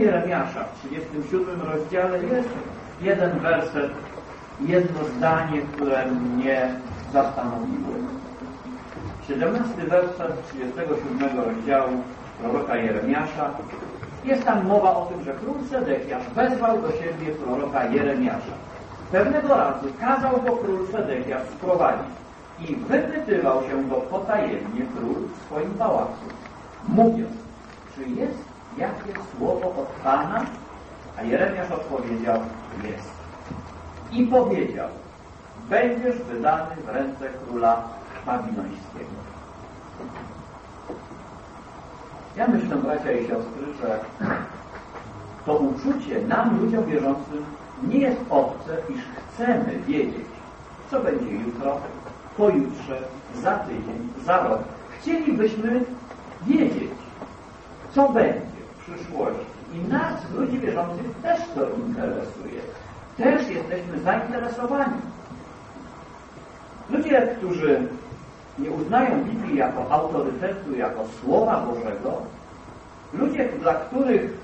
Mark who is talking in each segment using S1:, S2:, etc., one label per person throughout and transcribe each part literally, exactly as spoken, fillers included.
S1: Jeremiasza w trzydziestym siódmym rozdziale jest jeden werset, jedno zdanie, które mnie zastanowiło. siedemnasty werset trzydziestego siódmego rozdziału proroka Jeremiasza. Jest tam mowa o tym, że król Sedekiasz wezwał do siebie proroka Jeremiasza. Pewnego razu kazał go król Sedekiasz sprowadzić i wypytywał się go potajemnie król w swoim pałacu, mówiąc, czy jest jakie słowo od Pana? A Jeremiasz odpowiedział, jest. I powiedział, będziesz wydany w ręce króla babilońskiego. Ja myślę, bracia i siostry, że to uczucie nam, ludziom wierzącym, nie jest obce, iż chcemy wiedzieć, co będzie jutro, pojutrze, za tydzień, za rok. Chcielibyśmy wiedzieć, co będzie w przyszłości. I nas, ludzi wierzących, też to interesuje. Też jesteśmy zainteresowani. Ludzie, którzy nie uznają Biblii jako autorytetu, jako Słowa Bożego, ludzie, dla których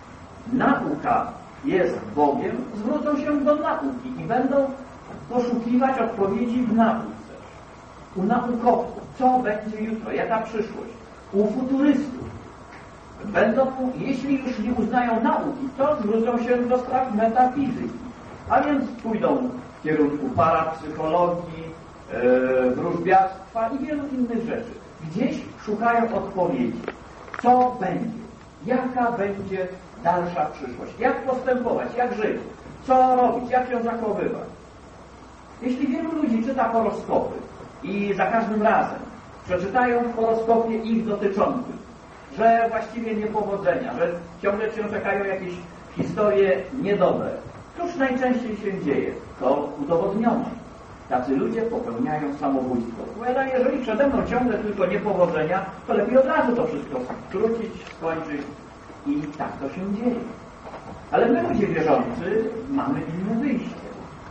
S1: nauka jest Bogiem, zwrócą się do nauki i będą poszukiwać odpowiedzi w nauce. U naukowców, co będzie jutro, jaka przyszłość. U futurystów. Będą, jeśli już nie uznają nauki, to zwrócą się do spraw metafizyki. A więc pójdą w kierunku parapsychologii, yy, wróżbiarstwa i wielu innych rzeczy. Gdzieś szukają odpowiedzi. Co będzie? Jaka będzie dalsza przyszłość? Jak postępować? Jak żyć? Co robić? Jak ją zachowywać? Jeśli wielu ludzi czyta horoskopy i za każdym razem przeczytają w horoskopie ich dotyczących, że właściwie niepowodzenia, że ciągle się czekają jakieś historie niedobre. Cóż najczęściej się dzieje? To udowodniono. Tacy ludzie popełniają samobójstwo. Powiada, jeżeli przede mną ciągle tylko niepowodzenia, to lepiej od razu to wszystko skrócić, skończyć i tak to się dzieje. Ale my, ludzie wierzący, mamy inne wyjście.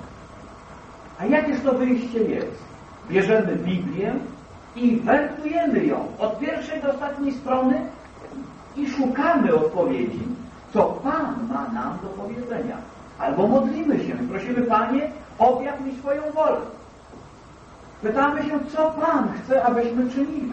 S1: A jakież to wyjście jest? Bierzemy Biblię i wertujemy ją od pierwszej do ostatniej strony i szukamy odpowiedzi, co Pan ma nam do powiedzenia. Albo modlimy się i prosimy, Panie, objaw mi swoją wolę. Pytamy się, co Pan chce, abyśmy czynili.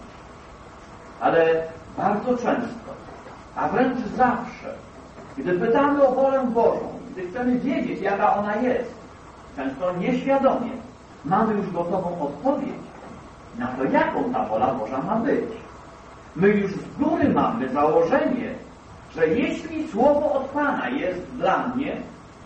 S1: Ale bardzo często, a wręcz zawsze, gdy pytamy o wolę Bożą, gdy chcemy wiedzieć, jaka ona jest, często nieświadomie, mamy już gotową odpowiedź na to, jaką ta wola Boża ma być. My już z góry mamy założenie, że jeśli słowo od Pana jest dla mnie,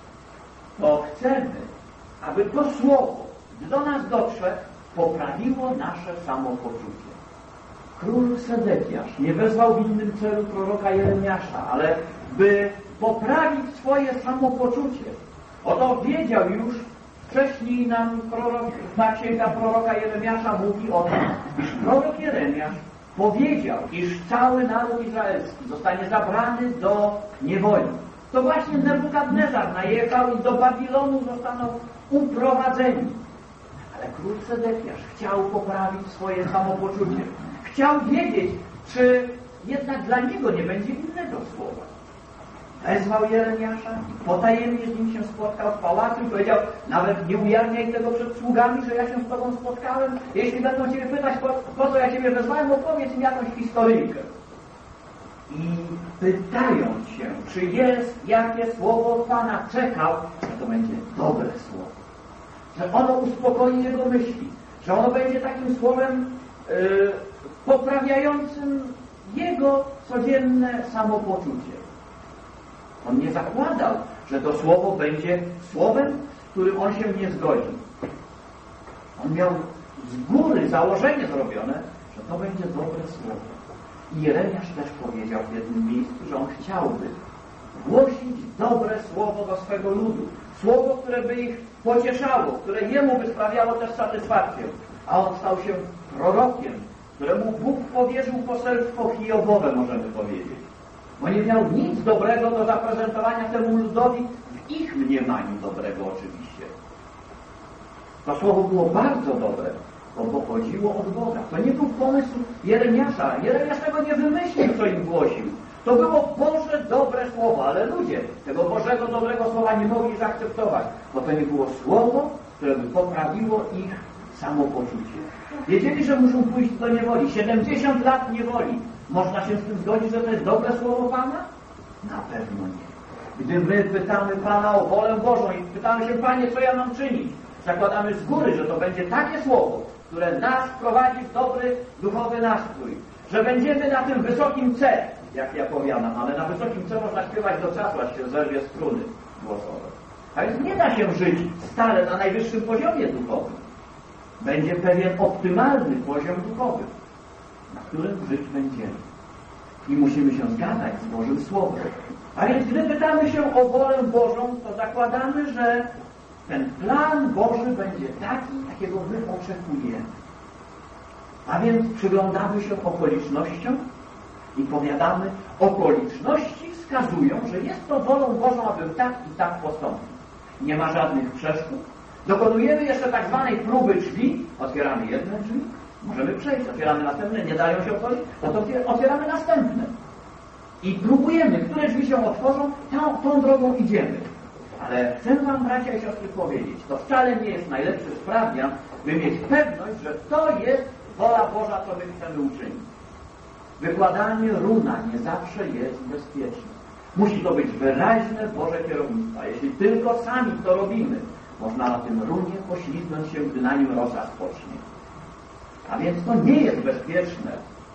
S1: to chcemy, aby to słowo, gdy do nas dotrze, poprawiło nasze samopoczucie. Król Sedekiasz nie wezwał w innym celu proroka Jeremiasza, ale by poprawić swoje samopoczucie. Oto wiedział już, wcześniej nam prorok, ta księga proroka Jeremiasza mówi o tym, iż prorok Jeremiasz powiedział, iż cały naród izraelski zostanie zabrany do niewoli. To właśnie Nebukadnezar najechał i do Babilonu zostaną uprowadzeni. Ale król Sedekiasz chciał poprawić swoje samopoczucie. Chciał wiedzieć, czy jednak dla niego nie będzie innego słowa. Wezwał Jeremiasza, potajemnie z nim się spotkał w pałacu i powiedział, nawet nie ujawniaj tego przed sługami, że ja się z Tobą spotkałem. Jeśli będą Ciebie pytać, po, po co ja Ciebie wezwałem, opowiedz im jakąś historyjkę. I pytając się, czy jest jakie słowo od Pana, czekał, że to będzie dobre słowo. Że ono uspokoi jego myśli. Że ono będzie takim słowem yy, poprawiającym jego codzienne samopoczucie. On nie zakładał, że to słowo będzie słowem, z którym on się nie zgodzi. On miał z góry założenie zrobione, że to będzie dobre słowo. I Jeremiasz też powiedział w jednym miejscu, że on chciałby głosić dobre słowo do swego ludu. Słowo, które by ich pocieszało, które jemu by sprawiało też satysfakcję. A on stał się prorokiem, któremu Bóg powierzył poselstwo Hiobowe, możemy powiedzieć. Bo nie miał nic dobrego do zaprezentowania temu ludowi, w ich mniemaniu dobrego oczywiście. To słowo było bardzo dobre, bo pochodziło od Boga. To nie był pomysł Jeremiasza. Jeremiasz tego nie wymyślił, co im głosił. To było Boże dobre słowo, ale ludzie tego Bożego dobrego słowa nie mogli zaakceptować, bo to nie było słowo, które by poprawiło ich samopoczucie. Wiedzieli, że muszą pójść do niewoli. siedemdziesiąt lat niewoli. Można się z tym zgodzić, że to jest dobre słowo Pana? Na pewno nie. Gdy my pytamy Pana o wolę Bożą i pytamy się, Panie, co ja mam czynić? Zakładamy z góry, że to będzie takie słowo, które nas wprowadzi w dobry, duchowy nastrój. Że będziemy na tym wysokim C, jak ja powiadam, ale na wysokim C można śpiewać do czasu, aż się zerwie struny głosowe. A więc nie da się żyć stale na najwyższym poziomie duchowym. Będzie pewien optymalny poziom duchowy, na którym żyć będziemy. I musimy się zgadzać z Bożym Słowem. A więc gdy pytamy się o wolę Bożą, to zakładamy, że ten plan Boży będzie taki, jakiego my oczekujemy. A więc przyglądamy się okolicznościom i powiadamy, okoliczności wskazują, że jest to wolą Bożą, aby tak i tak postąpić. Nie ma żadnych przeszkód. Dokonujemy jeszcze tak zwanej próby drzwi. Otwieramy jedne drzwi, możemy przejść. Otwieramy następne, nie dają się otworzyć, no to otwieramy następne. I próbujemy, które drzwi się otworzą, tą, tą drogą idziemy. Ale chcę wam, bracia i siostry, powiedzieć, to wcale nie jest najlepszy sprawdzian, by mieć pewność, że to jest wola Boża, co my chcemy uczynić. Wykładanie runa nie zawsze jest bezpieczne. Musi to być wyraźne Boże kierownictwo. Jeśli tylko sami to robimy, można na tym runie poślizgnąć się, gdy na nim rosa spocznie. A więc to nie jest bezpieczne.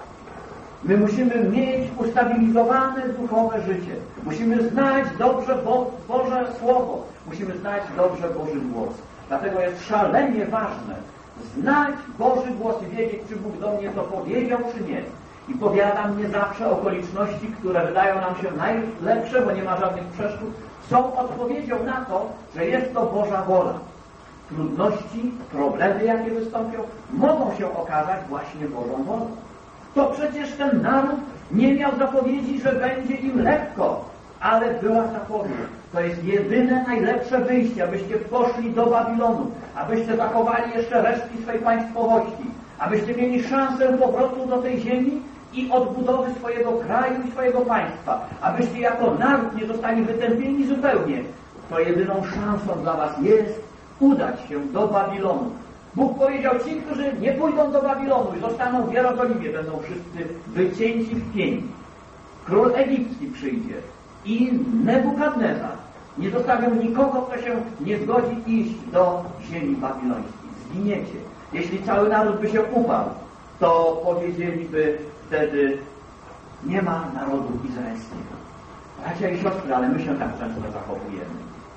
S1: My musimy mieć ustabilizowane duchowe życie. Musimy znać dobrze Bo Boże Słowo. Musimy znać dobrze Boży głos. Dlatego jest szalenie ważne znać Boży głos i wiedzieć, czy Bóg do mnie to powiedział, czy nie. I powiadam, nie zawsze okoliczności, które wydają nam się najlepsze, bo nie ma żadnych przeszkód, są odpowiedzią na to, że jest to Boża wola. Trudności, problemy, jakie wystąpią, mogą się okazać właśnie Bożą wolą. To przecież ten naród nie miał zapowiedzi, że będzie im lekko, ale była zapowiedź. To jest jedyne, najlepsze wyjście, abyście poszli do Babilonu, abyście zachowali jeszcze resztki swej państwowości, abyście mieli szansę powrotu do tej ziemi i odbudowy swojego kraju i swojego państwa, abyście jako naród nie zostali wytępieni zupełnie. To jedyną szansą dla was jest udać się do Babilonu. Bóg powiedział, ci, którzy nie pójdą do Babilonu i zostaną w Jerozolimie, będą wszyscy wycięci w pień. Król egipski przyjdzie i Nebukadnezar. Nie zostawią nikogo, kto się nie zgodzi iść do ziemi babilońskiej. Zginiecie. Jeśli cały naród by się uparł, to powiedzieliby wtedy, nie ma narodu izraelskiego. Bracia i siostry, ale my się tak często zachowujemy.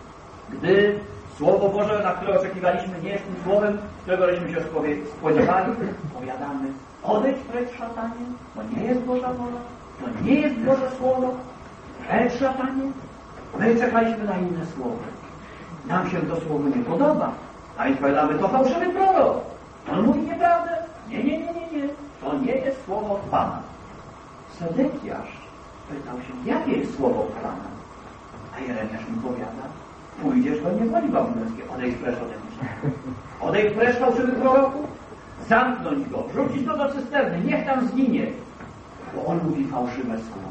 S1: Gdy Słowo Boże, na które oczekiwaliśmy, nie jest tym słowem, którego żeśmy się spodziewali, powiadamy, odejdź precz, szatanie, to nie jest Boża wola, to nie jest Boże Słowo, precz, szatanie. My czekaliśmy na inne słowo. Nam się to słowo nie podoba, a więc powiadamy, to fałszywy prorok. On mówi nieprawdę. Nie, nie, nie, nie, nie. To nie jest słowo od Pana. Sedekiasz pytał się, jakie jest słowo od Pana? A Jeremiasz mi powiada, pójdziesz do niewoli babilońskiej, odejdź precz ode mnie. Odejdź precz fałszywy proroku, zamknąć go, wrzucić go do cysterny, niech tam zginie, bo on mówi fałszywe słowo.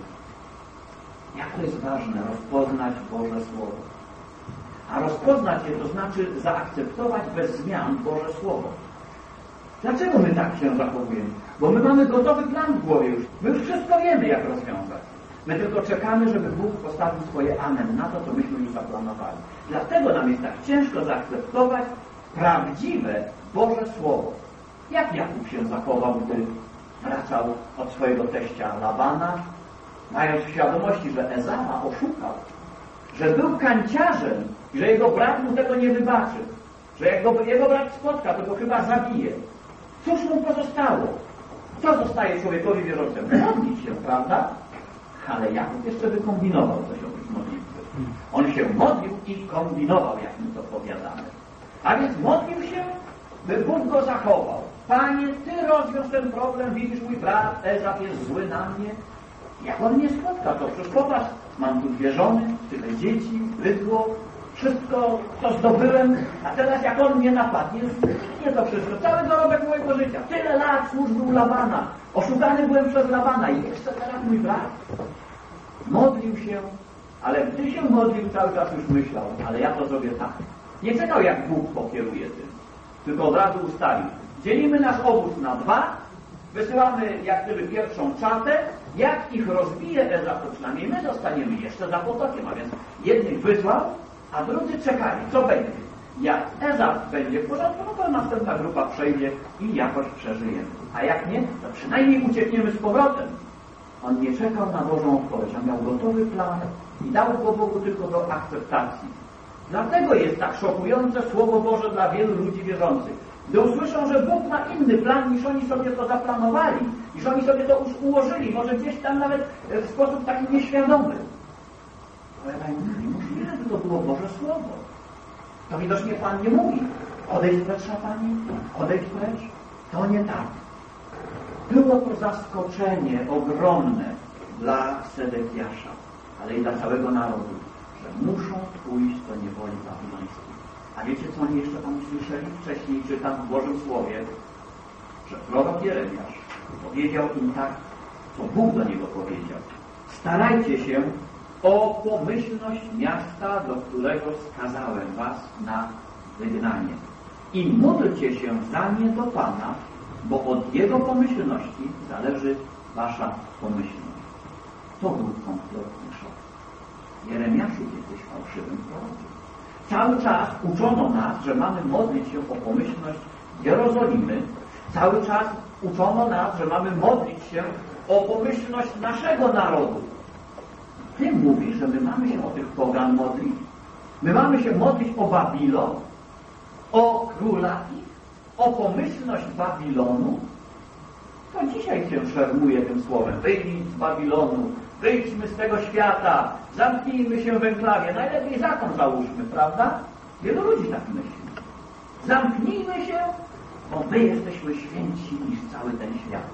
S1: Jak to jest ważne, rozpoznać Boże Słowo. A rozpoznać je to znaczy zaakceptować bez zmian Boże Słowo. Dlaczego my tak się zachowujemy? Bo my mamy gotowy plan w głowie już. My już wszystko wiemy, jak rozwiązać. My tylko czekamy, żeby Bóg postawił swoje amen na to, co myśmy już zaplanowali. Dlatego nam jest tak ciężko zaakceptować prawdziwe Boże Słowo. Jak Jakub się zachował, gdy wracał od swojego teścia Labana, mając w świadomości, że Ezawa oszukał, że był kanciarzem i że jego brat mu tego nie wybaczy, że jak go, jego brat spotka, to go chyba zabije. Cóż mu pozostało? Co zostaje człowiekowi wierzącemu? Modlić się, prawda? Ale Jakub jeszcze wykombinował coś oprócz modlitwy. On się modlił i kombinował, jak mi to powiadamy. A więc modlił się, by Bóg go zachował. Panie, Ty rozwiąż ten problem, widzisz, mój brat Ezaf jest zły na mnie. Jak on mnie spotka, to przecież popatrz, mam tu dwie żony, tyle dzieci, bydło, wszystko, co zdobyłem, a teraz jak on mnie napadnie, zniknie to wszystko, cały dorobek mojego życia. Tyle lat służby u Labana, oszukany byłem przez Labana i jeszcze teraz mój brat. Modlił się, ale gdy się modlił, cały czas już myślał, ale ja to zrobię tak. Nie czekał, jak Bóg pokieruje tym, tylko od razu ustalił. Dzielimy nasz obóz na dwa, wysyłamy jak gdyby pierwszą czatę, jak ich rozbije Ezra, to przynajmniej my zostaniemy jeszcze za potokiem, a więc jednych wysłał, a drudzy czekali, co będzie. Jak Ezra będzie w porządku, no to następna grupa przejdzie i jakoś przeżyjemy. A jak nie, to przynajmniej uciekniemy z powrotem. On nie czekał na Bożą odpowiedź, on miał gotowy plan i dał go Bogu tylko do akceptacji. Dlatego jest tak szokujące Słowo Boże dla wielu ludzi wierzących. Gdy usłyszą, że Bóg ma inny plan, niż oni sobie to zaplanowali, niż oni sobie to już ułożyli, może gdzieś tam nawet w sposób taki nieświadomy. Powiadają, możliwe, że to było Boże Słowo. To widocznie Pan nie mówi. Odejdź precz, szatanie, odejdź precz. To nie tak. Było to zaskoczenie ogromne dla Sedekiasza, ale i dla całego narodu, że muszą pójść do niewoli babilońskiej. A wiecie, co oni jeszcze tam słyszeli? Wcześniej czytam w Bożym Słowie, że prorok Jeremiasz powiedział im tak, co Bóg do niego powiedział. Starajcie się o pomyślność miasta, do którego skazałem was na wygnanie. I módlcie się za nie do Pana, bo od Jego pomyślności zależy wasza pomyślność. To był kompletny szok. Jeremiaszu, jesteś fałszywym prorokiem. Cały czas uczono nas, że mamy modlić się o pomyślność Jerozolimy. Cały czas uczono nas, że mamy modlić się o pomyślność naszego narodu. Ty mówisz, że my mamy się o tych pogan modlić? My mamy się modlić o Babilon? O króla ich? O pomyślność Babilonu? To dzisiaj się szermuje tym słowem. Wyjdź z Babilonu, wyjdźmy z tego świata, zamknijmy się w enklawie. Najlepiej zakon załóżmy, prawda? Wielu ludzi tak myśli. Zamknijmy się, bo my jesteśmy święci niż cały ten świat.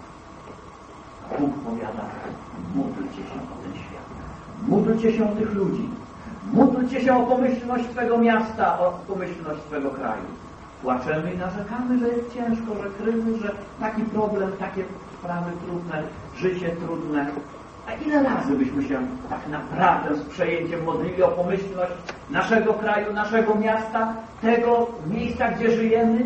S1: Bóg powiada, módlcie się o ten świat. Módlcie się o tych ludzi. Módlcie się o pomyślność swego miasta, o pomyślność swego kraju. Płaczemy i narzekamy, że jest ciężko, że kryzys, że taki problem, takie sprawy trudne, życie trudne. A ile razy byśmy się tak naprawdę z przejęciem modlili o pomyślność naszego kraju, naszego miasta, tego miejsca, gdzie żyjemy?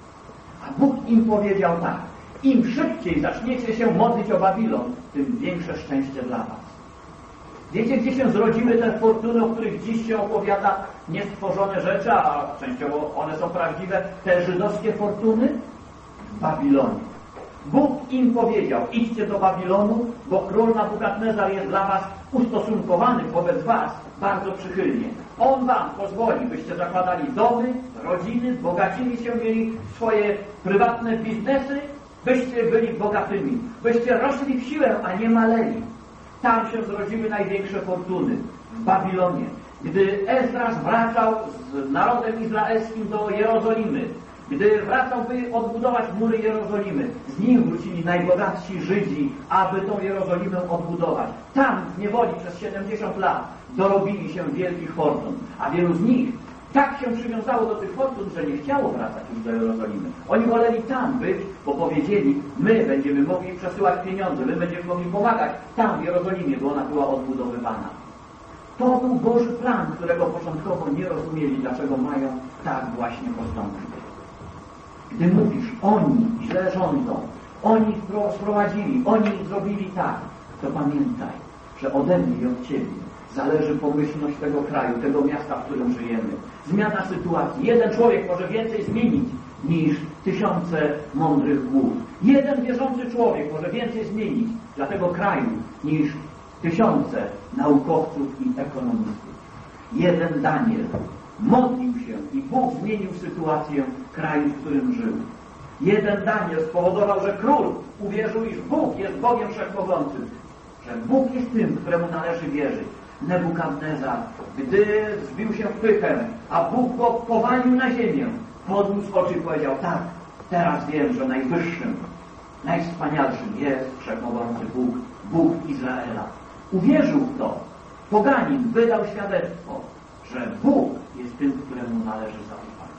S1: A Bóg im powiedział tak. Im szybciej zaczniecie się modlić o Babilon, tym większe szczęście dla was. Wiecie, gdzie się zrodziły te fortuny, o których dziś się opowiada, niestworzone rzeczy, a częściowo one są prawdziwe, te żydowskie fortuny? W Babilonie. Bóg im powiedział, idźcie do Babilonu, bo król Nabukadnezar jest dla was ustosunkowany wobec was bardzo przychylnie. On wam pozwoli, byście zakładali domy, rodziny, bogacili się, mieli swoje prywatne biznesy, byście byli bogatymi, byście rośli w siłę, a nie maleli. Tam się zrodziły największe fortuny, w Babilonie. Gdy Ezrasz wracał z narodem izraelskim do Jerozolimy, gdy wracał, by odbudować mury Jerozolimy, z nim wrócili najbogatsi Żydzi, aby tą Jerozolimę odbudować. Tam w niewoli przez siedemdziesiąt lat dorobili się wielkich fortun, a wielu z nich tak się przywiązało do tych fortun, że nie chciało wracać już do Jerozolimy. Oni woleli tam być, bo powiedzieli, my będziemy mogli przesyłać pieniądze, my będziemy mogli pomagać tam w Jerozolimie, bo ona była odbudowywana. To był Boży plan, którego początkowo nie rozumieli, dlaczego mają tak właśnie postąpić. Gdy mówisz, oni źle rządzą, oni sprowadzili, oni zrobili tak, to pamiętaj, że ode mnie i od Ciebie zależy pomyślność tego kraju, tego miasta, w którym żyjemy. Zmiana sytuacji. Jeden człowiek może więcej zmienić niż tysiące mądrych głów. Jeden wierzący człowiek może więcej zmienić dla tego kraju niż tysiące naukowców i ekonomistów. Jeden Daniel modlił się i Bóg zmienił sytuację kraju, w którym żył. Jeden Daniel spowodował, że król uwierzył, iż Bóg jest Bogiem Wszechmogącym, że Bóg jest tym, któremu należy wierzyć. Nebukadnezar, gdy zbił się w pychę, a Bóg go powalił na ziemię, podniósł oczy i powiedział, tak, teraz wiem, że najwyższym, najwspanialszym jest Wszechmogący Bóg, Bóg Izraela. Uwierzył w to. Poganin wydał świadectwo, że Bóg jest tym, któremu należy zaufać.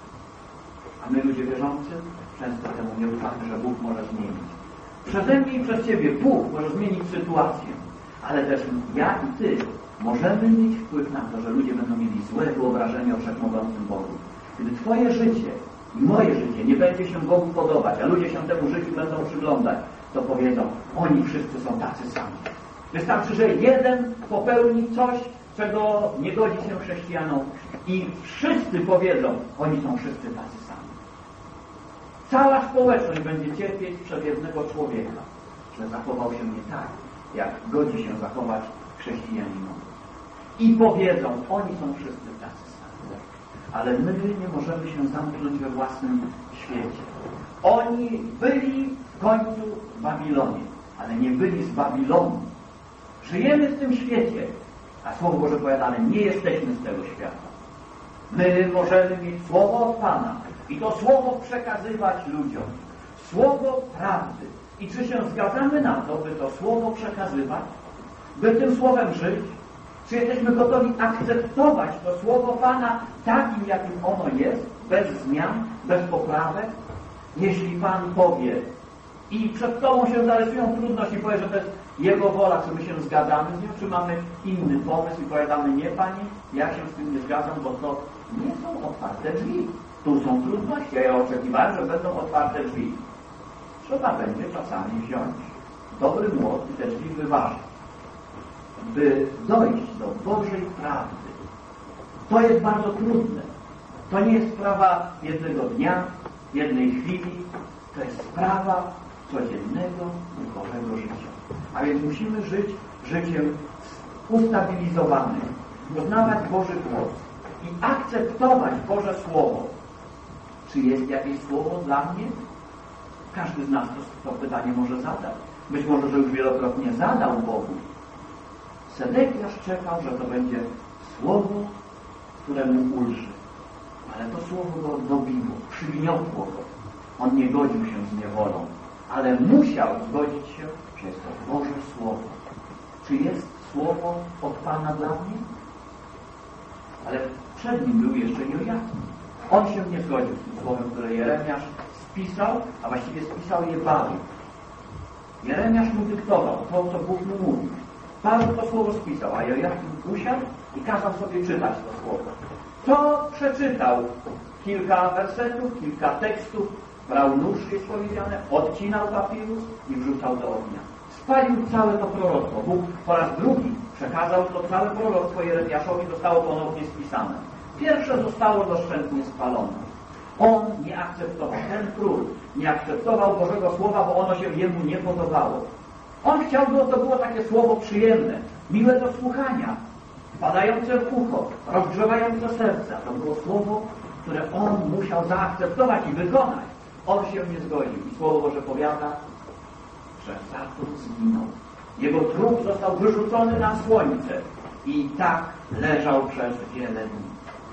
S1: A my, ludzie wierzący, często temu nie ufamy, że Bóg może zmienić. Przeze mnie i przez Ciebie Bóg może zmienić sytuację. Ale też ja i Ty możemy mieć wpływ na to, że ludzie będą mieli złe wyobrażenie o wszechmogącym Bogu. Gdy Twoje życie i moje życie nie będzie się Bogu podobać, a ludzie się temu życiu będą przyglądać, to powiedzą, oni wszyscy są tacy sami. Wystarczy, że jeden popełni coś, czego nie godzi się chrześcijanom i wszyscy powiedzą, oni są wszyscy tacy sami. Cała społeczność będzie cierpieć przez jednego człowieka, że zachował się nie tak, jak godzi się zachować chrześcijaninom. I powiedzą, oni są wszyscy tacy sami. Ale my nie możemy się zamknąć we własnym świecie. Oni byli w końcu w Babilonie, ale nie byli z Babilonu. Żyjemy w tym świecie, a Słowo Boże powiada, ale nie jesteśmy z tego świata. My możemy mieć Słowo od Pana i to Słowo przekazywać ludziom. Słowo prawdy. I czy się zgadzamy na to, by to Słowo przekazywać? By tym Słowem żyć? Czy jesteśmy gotowi akceptować to Słowo Pana takim, jakim ono jest, bez zmian, bez poprawek? Jeśli Pan powie i przed Tobą się zarysują trudności, powie, że to jest Jego wola, czy my się zgadzamy z nią, czy mamy inny pomysł i powiadamy, nie Pani, ja się z tym nie zgadzam, bo to nie są otwarte drzwi. Tu są trudności, a ja oczekiwałem, że będą otwarte drzwi. Trzeba będzie czasami wziąć dobry młot i te drzwi wyważyć, by dojść do Bożej prawdy. To jest bardzo trudne. To nie jest sprawa jednego dnia, jednej chwili. To jest sprawa codziennego, duchowego życia. A więc musimy żyć życiem ustabilizowanym, poznawać Boży głos i akceptować Boże Słowo. Czy jest jakieś Słowo dla mnie? Każdy z nas to, to pytanie może zadać. Być może, że już wielokrotnie zadał Bogu. Sedekiasz czekał, że to będzie Słowo, któremu ulży. Ale to Słowo go dobiło, przygniotło go. On nie godził się z niewolą, ale musiał zgodzić się, że jest to Boże Słowo. Czy jest Słowo od Pana dla mnie? Ale przed nim był jeszcze Jojakim. On się nie zgodził z tym słowem, które Jeremiasz spisał, a właściwie spisał je Baruch. Jeremiasz mu dyktował to, co Bóg mu mówił. Baruch to słowo spisał, a Jojakim usiadł i kazał sobie czytać to słowo. To przeczytał kilka wersetów, kilka tekstów, brał nóż, jest powiedziane, odcinał papirus i wrzucał do ognia. Spalił całe to proroctwo. Bóg po raz drugi przekazał to całe proroctwo Jeremiaszowi, zostało ponownie spisane. Pierwsze zostało doszczętnie spalone. On nie akceptował, ten król nie akceptował Bożego Słowa, bo ono się jemu nie podobało. On chciał, by to było takie słowo przyjemne, miłe do słuchania, wpadające w ucho, rozgrzewające serca. To było słowo, które on musiał zaakceptować i wykonać. On się nie zgodził. I Słowo Boże powiada, że za to zginął. Jego trup został wyrzucony na słońce i tak leżał przez wiele dni.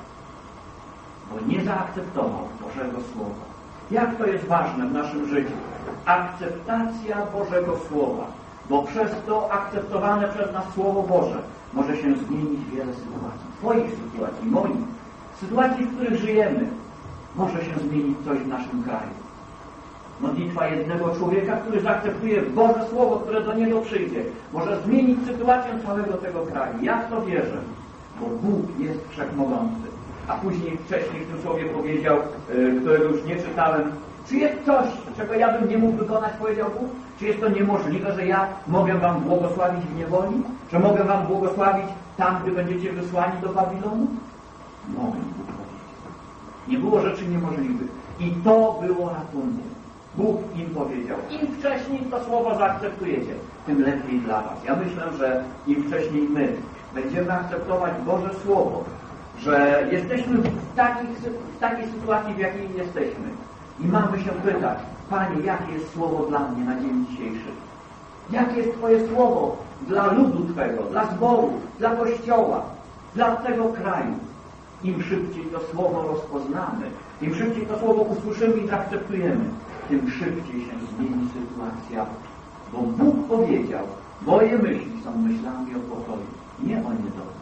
S1: Bo nie zaakceptował Bożego Słowa. Jak to jest ważne w naszym życiu? Akceptacja Bożego Słowa. Bo przez to akceptowane przez nas Słowo Boże może się zmienić wiele sytuacji. Twoich sytuacji, moich. Sytuacji, w których żyjemy. Może się zmienić coś w naszym kraju. Modlitwa jednego człowieka, który zaakceptuje Boże Słowo, które do niego przyjdzie, może zmienić sytuację całego tego kraju. Ja w to wierzę, bo Bóg jest wszechmogący. A później wcześniej w tym słowie powiedział, yy, którego już nie czytałem, czy jest coś, czego ja bym nie mógł wykonać, powiedział Bóg? Czy jest to niemożliwe, że ja mogę wam błogosławić w niewoli? Że mogę wam błogosławić tam, gdy będziecie wysłani do Babilonu? Mogę, Bóg powiedział. Nie było rzeczy niemożliwych. I to było ratunkiem. Bóg im powiedział. Im wcześniej to słowo zaakceptujecie, tym lepiej dla was. Ja myślę, że im wcześniej my będziemy akceptować Boże Słowo, że jesteśmy w, takich, w takiej sytuacji, w jakiej jesteśmy. I mamy się pytać, Panie, jakie jest Słowo dla mnie na dzień dzisiejszy? Jakie jest Twoje Słowo dla ludu Twego, dla zboru, dla Kościoła, dla tego kraju? Im szybciej to Słowo rozpoznamy, im szybciej to Słowo usłyszymy i zaakceptujemy, tym szybciej się zmieni sytuacja. Bo Bóg powiedział, moje myśli są myślami o pokoju, nie o niedoli.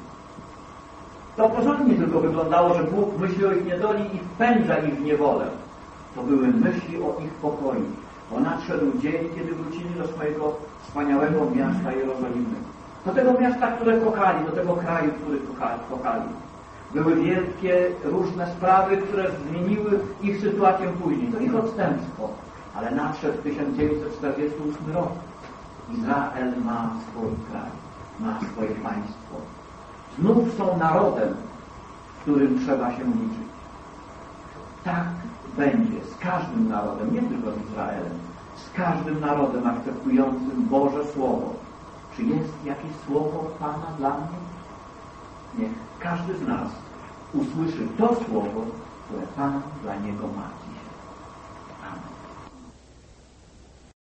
S1: To porządnie tylko wyglądało, że Bóg myśli o ich niedoli i wpędza ich w niewolę. To były myśli o ich pokoju. Bo nadszedł dzień, kiedy wrócili do swojego wspaniałego miasta Jerozolimy. do tego miasta, które kochali, do tego kraju, który kochali. Były wielkie, różne sprawy, które zmieniły ich sytuację później. To ich odstępstwo. Ale nadszedł tysiąc dziewięćset czterdziesty ósmy rok. Izrael ma swój kraj, ma swoje państwo. Znów są narodem, z którym trzeba się liczyć. Tak będzie z każdym narodem, nie tylko z Izraelem, z każdym narodem akceptującym Boże Słowo. Czy jest jakieś słowo Pana dla mnie? Niech każdy z nas usłyszy to słowo, które Pan dla niego ma.